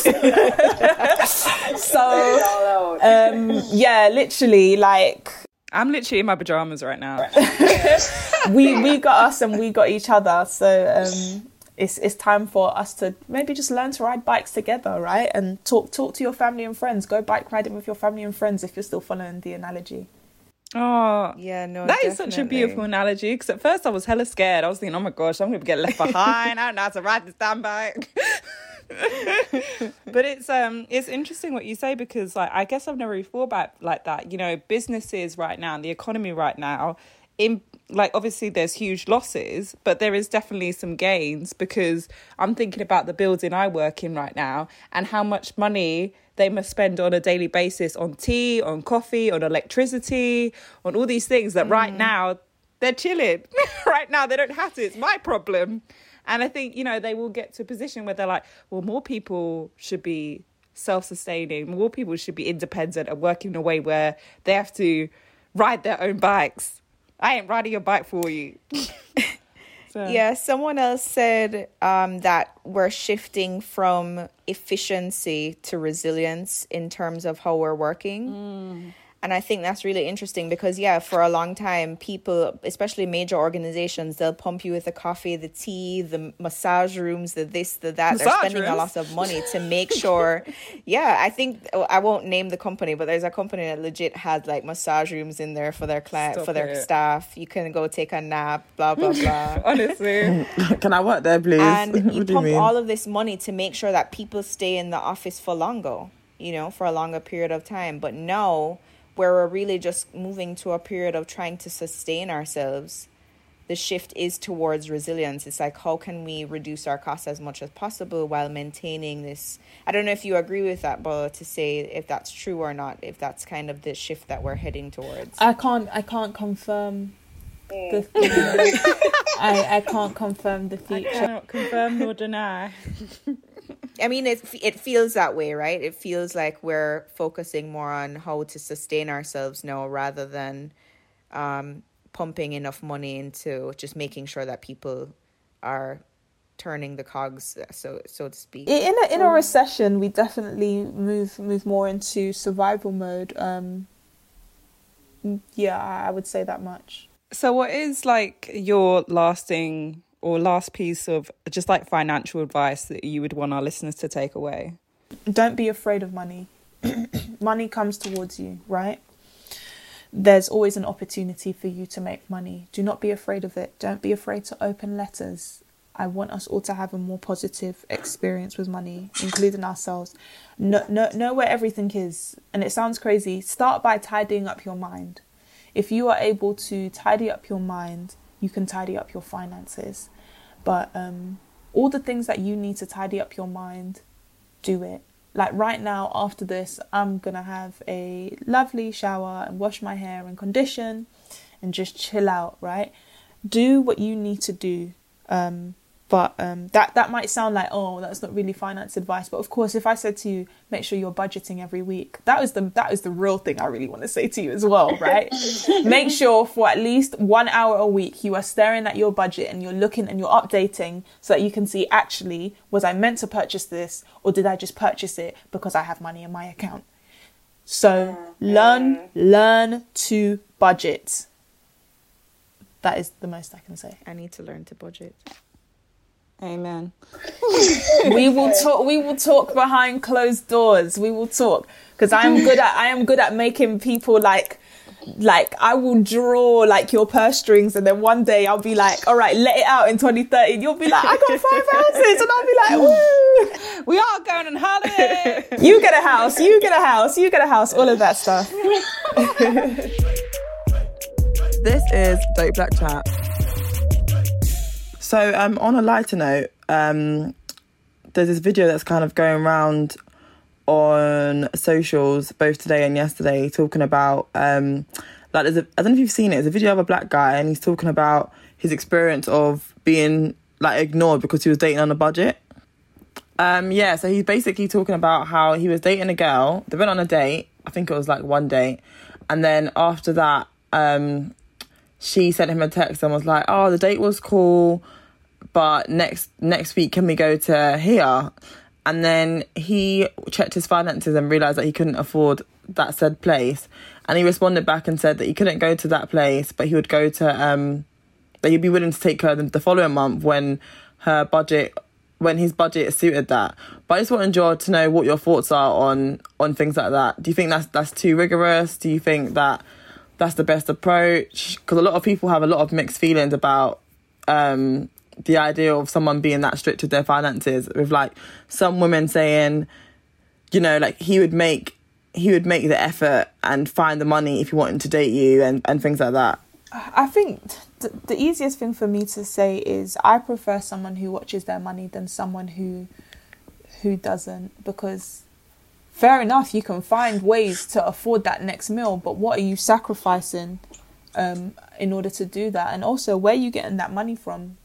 So, um, yeah, literally, like,
I'm literally in my pajamas right now.
we we got us and we got each other. So um, it's it's time for us to maybe just learn to ride bikes together, right? And talk talk to your family and friends. Go bike riding with your family and friends if you're still following the analogy.
Oh,
Yeah, no,
that is such a
definitely.
beautiful analogy. Because at first I was hella scared. I was thinking, oh my gosh, I'm going to get left behind. I don't know how to ride this damn bike. But it's um it's interesting what you say, because like I guess I've never really thought about it like that. You know, businesses right now, the economy right now, in like obviously there's huge losses, but there is definitely some gains, because I'm thinking about the building I work in right now and how much money they must spend on a daily basis on tea, on coffee, on electricity, on all these things that right now they're chilling. Right now they don't have to. It's my problem. And I think, you know, they will get to a position where they're like, well, more people should be self-sustaining. More people should be independent and working in a way where they have to ride their own bikes. I ain't riding your bike for you. So.
Yeah, someone else said um, that we're shifting from efficiency to resilience in terms of how we're working. And I think that's really interesting because, yeah, for a long time, people, especially major organizations, they'll pump you with the coffee, the tea, the massage rooms, the this, the that. They're
Massage
spending a
rooms?
lot of money to make sure. Yeah, I think, I won't name the company, but there's a company that legit has like massage rooms in there for their client,
Stop
for their
it.
staff. You can go take a nap, blah, blah, blah.
Honestly.
Can I work there, please?
And you
What do you
pump
mean?
all of this money to make sure that people stay in the office for longer, you know, for a longer period of time. But now, where we're really just moving to a period of trying to sustain ourselves, the shift is towards resilience. It's like, how can we reduce our costs as much as possible while maintaining this? I don't know if you agree with that, Bola, to say if that's true or not, if that's kind of the shift that we're heading towards.
I can't I can't confirm the I, I can't confirm the
I
future.
cannot confirm nor deny.
I mean, it it feels that way, right? It feels like we're focusing more on how to sustain ourselves now rather than um, pumping enough money into just making sure that people are turning the cogs, so so to speak.
In a, in a recession, we definitely move move more into survival mode. Um, yeah, I would say that much.
So what is like your lasting or last piece of just like financial advice that you would want our listeners to take away?
Don't be afraid of money. Money comes towards you, right? There's always an opportunity for you to make money. Do not be afraid of it. Don't be afraid to open letters. I want us all to have a more positive experience with money, including ourselves. Know, know, know where everything is. And it sounds crazy. Start by tidying up your mind. If you are able to tidy up your mind, you can tidy up your finances. But um, all the things that you need to tidy up your mind, do it. Like right now, after this, I'm going to have a lovely shower and wash my hair and condition and just chill out, right? Do what you need to do. Um, But um, that, that might sound like, oh, that's not really finance advice. But of course, if I said to you, make sure you're budgeting every week, that was the that is the real thing I really want to say to you as well, right? Make sure for at least one hour a week, you are staring at your budget and you're looking and you're updating so that you can see, actually, was I meant to purchase this, or did I just purchase it because I have money in my account? So learn, learn to budget. That is the most I can say.
I need to learn to budget.
Amen.
we will talk we will talk behind closed doors. We will talk, because I am good at I am good at making people like like I will draw like your purse strings, and then one day I'll be like, all right, let it out in twenty thirty, and you'll be like, I got five houses, and I'll be like, woo,
We are going on holiday.
you get a house, you get a house, you get a house, all of that stuff.
This is Dope Black Chat. So, um, on a lighter note, um, there's this video that's kind of going around on socials, both today and yesterday, talking about, um, like, there's a, I don't know if you've seen it, it's a video of a black guy, and he's talking about his experience of being, like, ignored because he was dating on a budget. Um, yeah, so he's basically talking about how he was dating a girl, they went on a date, I think it was, like, one date, and then after that, um... she sent him a text and was like, oh, the date was cool, but next next week can we go to here? And then he checked his finances and realised that he couldn't afford that said place. And he responded back and said that he couldn't go to that place, but he would go to, um, that he'd be willing to take her the following month when her budget, when his budget suited that. But I just wanted George to know what your thoughts are on on things like that. Do you think that's that's too rigorous? Do you think that that's the best approach? Because a lot of people have a lot of mixed feelings about um, the idea of someone being that strict with their finances, with like some women saying, you know, like he would make he would make the effort and find the money if he wanted to date you, and, and things like that.
I think th- the easiest thing for me to say is I prefer someone who watches their money than someone who who doesn't, because fair enough, you can find ways to afford that next meal, but what are you sacrificing um, in order to do that? And also, where are you getting that money from?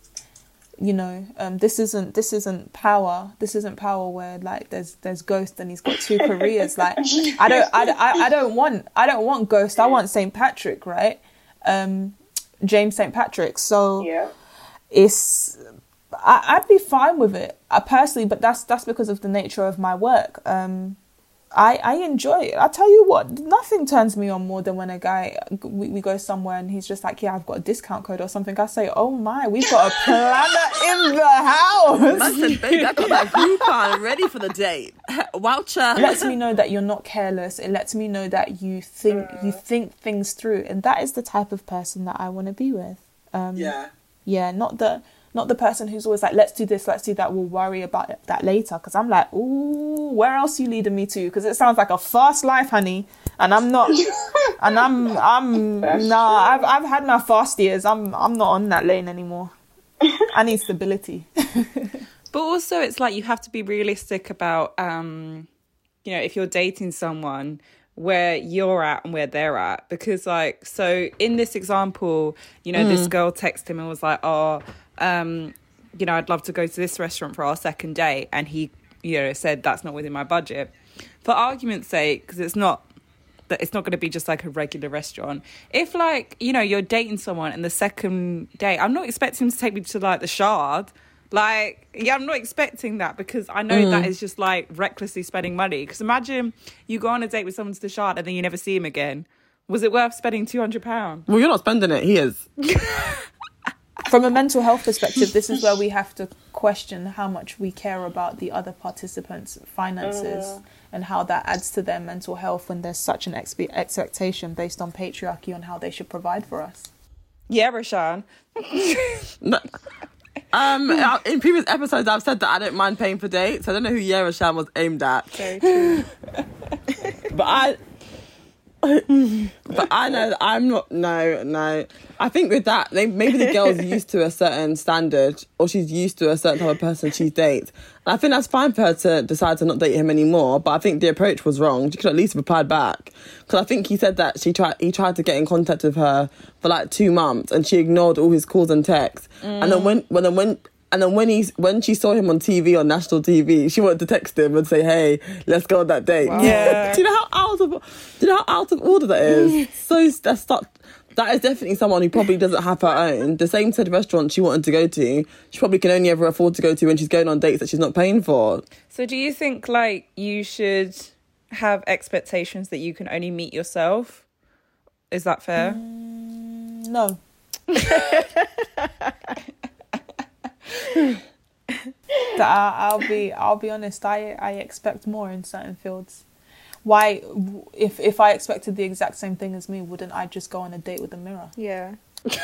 You know, um, this isn't this isn't power. This isn't power where like there's there's Ghost and he's got two careers. Like I don't I, I, I don't want I don't want Ghost. I want Saint Patrick, right? Um, James Saint Patrick. So
Yeah.
it's I, I'd be fine with it, I personally, but that's that's because of the nature of my work. Um, I I enjoy it. I tell you what, nothing turns me on more than when a guy we, we go somewhere and he's just like, yeah, I've got a discount code or something. I say, oh my, we've got a planner in the house.
Listen, baby, I got that Groupon ready for the date. Voucher.
It lets me know that you're not careless. It lets me know that you think you think things through, and that is the type of person that I want to be with. Um,
Yeah.
yeah, not the not the person who's always like, let's do this, let's do that. We'll worry about that later. Because I'm like, ooh, where else are you leading me to? Because it sounds like a fast life, honey, and I'm not. and I'm I'm
That's
nah.
true.
I've I've had my fast years. I'm I'm not on that lane anymore. I need stability.
But also, it's like you have to be realistic about, um, you know, if you're dating someone, where you're at and where they're at. Because, like, so in this example, you know, mm. this girl texted him and was like, oh, um, you know, I'd love to go to this restaurant for our second date. And he, you know, said that's not within my budget. For argument's sake, because it's not, that it's not going to be just like a regular restaurant. If, like, you know, you're dating someone and the second date, I'm not expecting him to take me to, like, the Shard. Like, yeah, I'm not expecting that, because I know mm. that is just like recklessly spending money. Because imagine you go on a date with someone to the Shard and then you never see him again. Was it worth spending two hundred pounds?
Well, you're not spending it. He is.
From a mental health perspective, this is where we have to question how much we care about the other participants' finances uh. and how that adds to their mental health when there's such an expe- expectation based on patriarchy on how they should provide for us.
Yeah, Rashan.
No. Um, in previous episodes, I've said that I don't mind paying for dates. I don't know who Yara Sham was aimed at.
Very true.
But I, but I know that I'm not. No, no. I think with that, they, maybe the girl's used to a certain standard, or she's used to a certain type of person she dates. And I think that's fine for her to decide to not date him anymore. But I think the approach was wrong. She could at least have replied back, because I think he said that she tried. He tried to get in contact with her for like two months, and she ignored all his calls and texts. Mm. And then when, when then when And then when he's when she saw him on T V, on national T V, she wanted to text him and say, "Hey, let's go on that date."
Wow.
Yeah.
Do you know how out of do you know how out of order that is? So that's not, that is definitely someone who probably doesn't have her own. The same said restaurant she wanted to go to, she probably can only ever afford to go to when she's going on dates that she's not paying for.
So do you think like you should have expectations that you can only meet yourself? Is that fair?
Mm, no. That I, I'll be I'll be honest, I, I expect more in certain fields. Why, if if I expected the exact same thing as me, wouldn't I just go on a date with a mirror?
Yeah.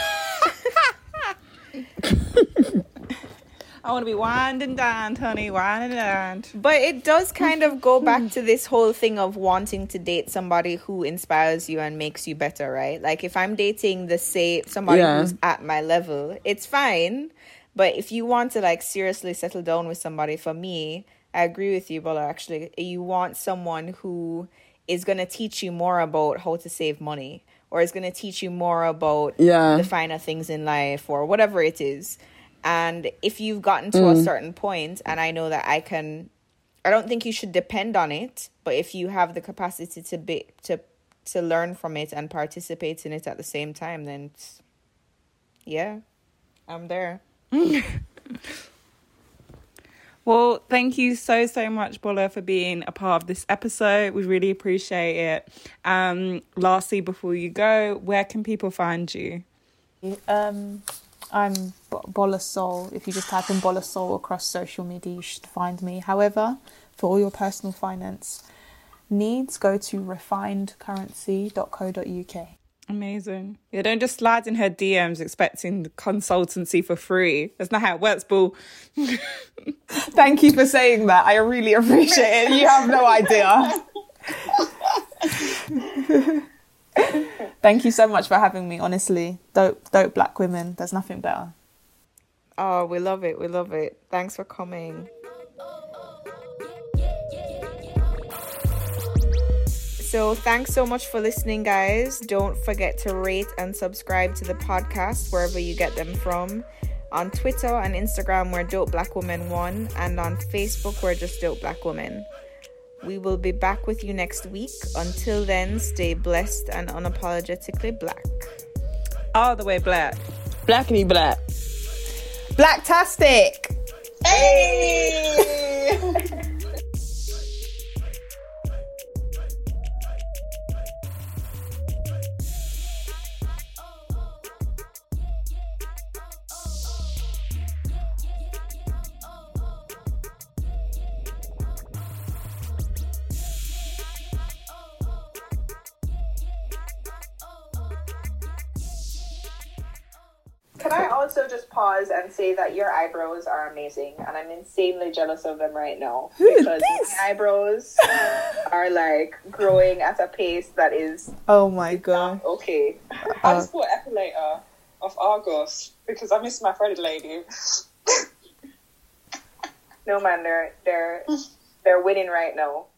I want to be wined and dined, honey, wined and dined.
But it does kind of go back to this whole thing of wanting to date somebody who inspires you and makes you better, right? Like if I'm dating the same somebody
Yeah.
who's at my level, it's fine. But if you want to like seriously settle down with somebody, for me, I agree with you, Bola, actually. You want someone who is going to teach you more about how to save money, or is going to teach you more about
Yeah.
the finer things in life, or whatever it is. And if you've gotten to
Mm.
a certain point, and I know that I can, I don't think you should depend on it, but if you have the capacity to be to to learn from it and participate in it at the same time, then it's, yeah, I'm there.
Well, thank you so, so much, Bola, for being a part of this episode. We really appreciate it. Um, lastly, before you go, where can people find you?
Um, I'm B- Bola Soul. If you just type in Bola Soul across social media, you should find me. However, for all your personal finance needs, go to refined currency dot co dot uk.
Amazing. Yeah, don't just slide in her D Ms expecting the consultancy for free. That's not how it works, boo.
Thank you for saying that. I really appreciate it. You have no idea. Thank you so much for having me. Honestly, dope, dope black women. There's nothing better.
Oh, we love it. We love it. Thanks for coming. So thanks so much for listening, guys. Don't forget to rate and subscribe to the podcast wherever you get them from. On Twitter and Instagram, we're Dope Black Woman one, and on Facebook, we're just Dope Black Woman. We will be back with you next week. Until then, stay blessed and unapologetically black.
All the way black.
Blackity black.
Blacktastic.
Hey! Can I also just pause and say that your eyebrows are amazing, and I'm insanely jealous of them right now because my eyebrows are like growing at a pace that is
Oh my god.
okay. I just bought epilator of Argos because I miss my threaded lady. No man, they're they're they're winning right now.